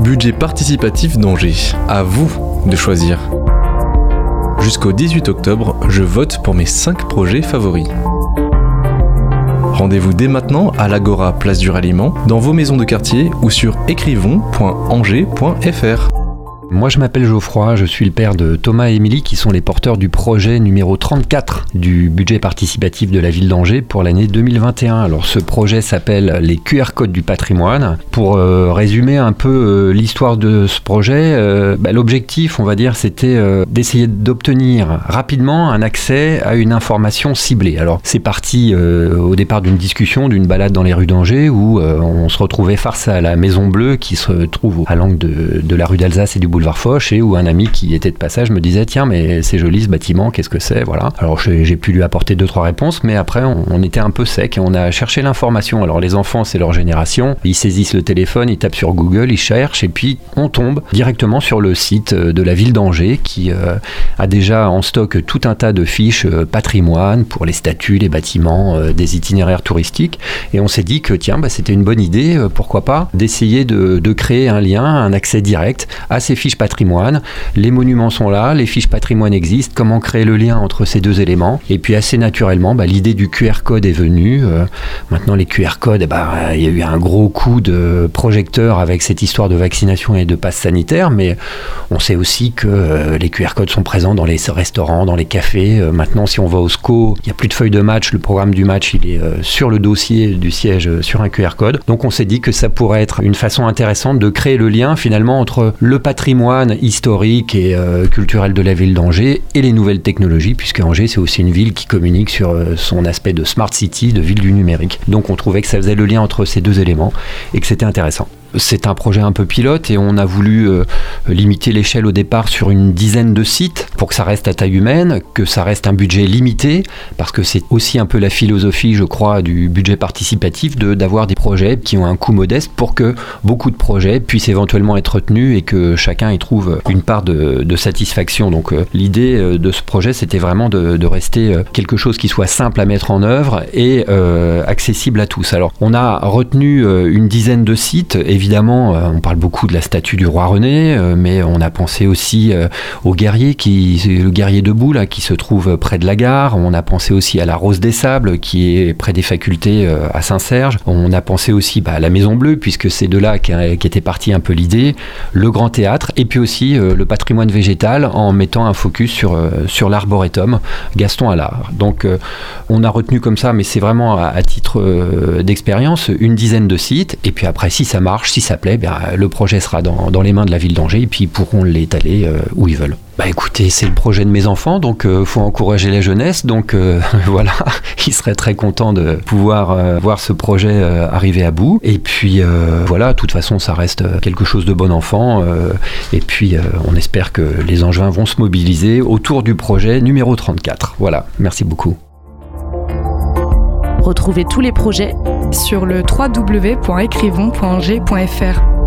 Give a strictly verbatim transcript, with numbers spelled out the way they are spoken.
budget participatif d'Angers. À vous de choisir. Jusqu'au dix-huit octobre, je vote pour mes cinq projets favoris. Rendez-vous dès maintenant à l'Agora Place du Ralliement, dans vos maisons de quartier ou sur écrivons point angers point f r. Moi je m'appelle Geoffroy, je suis le père de Thomas et Émilie qui sont les porteurs du projet numéro trente-quatre du budget participatif de la ville d'Angers pour l'année deux mille vingt et un. Alors ce projet s'appelle les Q R codes du patrimoine. Pour euh, résumer un peu euh, l'histoire de ce projet, euh, bah, l'objectif on va dire c'était euh, d'essayer d'obtenir rapidement un accès à une information ciblée. Alors c'est parti euh, au départ d'une discussion, d'une balade dans les rues d'Angers où euh, on se retrouvait face à la Maison Bleue qui se trouve à l'angle de, de la rue d'Alsace et du boulevard Foch, et où un ami qui était de passage me disait tiens mais c'est joli ce bâtiment, qu'est-ce que c'est, voilà. Alors j'ai, j'ai pu lui apporter deux trois réponses, mais après on, on était un peu sec et on a cherché l'information. Alors les enfants c'est leur génération, ils saisissent le téléphone, ils tapent sur Google, ils cherchent et puis on tombe directement sur le site de la ville d'Angers qui euh, a déjà en stock tout un tas de fiches euh, patrimoine pour les statues, les bâtiments, euh, des itinéraires touristiques, et on s'est dit que tiens bah, c'était une bonne idée, euh, pourquoi pas d'essayer de, de créer un lien, un accès direct à ces fiches patrimoine. Les monuments sont là, les fiches patrimoine existent, comment créer le lien entre ces deux éléments, et puis assez naturellement bah, l'idée du Q R code est venue. Euh, maintenant les Q R codes, bah, il y a eu un gros coup de projecteur avec cette histoire de vaccination et de passe sanitaire, mais on sait aussi que euh, les Q R codes sont présents dans les restaurants, dans les cafés. Euh, maintenant si on va au S C O, il n'y a plus de feuille de match, le programme du match il est euh, sur le dossier du siège euh, sur un Q R code, donc on s'est dit que ça pourrait être une façon intéressante de créer le lien finalement entre le patrimoine historique et euh, culturel de la ville d'Angers et les nouvelles technologies, puisque Angers c'est aussi une ville qui communique sur euh, son aspect de smart city, de ville du numérique. Donc on trouvait que ça faisait le lien entre ces deux éléments et que c'était intéressant. C'est un projet un peu pilote et on a voulu euh, limiter l'échelle au départ sur une dizaine de sites pour que ça reste à taille humaine, que ça reste un budget limité, parce que c'est aussi un peu la philosophie, je crois, du budget participatif, de, d'avoir des projets qui ont un coût modeste pour que beaucoup de projets puissent éventuellement être retenus et que chacun y trouve une part de, de satisfaction. Donc euh, l'idée euh, de ce projet, c'était vraiment de, de rester euh, quelque chose qui soit simple à mettre en œuvre et euh, accessible à tous. Alors on a retenu euh, une dizaine de sites. Évidemment, euh, on parle beaucoup de la statue du roi René, euh, mais on a pensé aussi euh, au guerrier, qui, le guerrier debout là, qui se trouve près de la gare. On a pensé aussi à la Rose des Sables, qui est près des facultés euh, à Saint-Serge. On a pensé aussi bah, à la Maison Bleue, puisque c'est de là qu'était partie un peu l'idée, le Grand Théâtre, et puis aussi euh, le patrimoine végétal, en mettant un focus sur, euh, sur l'arboretum Gaston Allard. Donc euh, on a retenu comme ça, mais c'est vraiment à, à titre euh, d'expérience, une dizaine de sites, et puis après si ça marche, si ça plaît, ben, le projet sera dans, dans les mains de la ville d'Angers et puis ils pourront l'étaler euh, où ils veulent. Bah écoutez, c'est le projet de mes enfants, donc il euh, faut encourager la jeunesse, donc euh, voilà, ils seraient très contents de pouvoir euh, voir ce projet euh, arriver à bout. Et puis euh, voilà, de toute façon ça reste quelque chose de bon enfant, euh, et puis euh, on espère que les Angevins vont se mobiliser autour du projet numéro trente-quatre. Voilà, merci beaucoup. Retrouvez tous les projets sur le w w w point écrivons point angers point f r.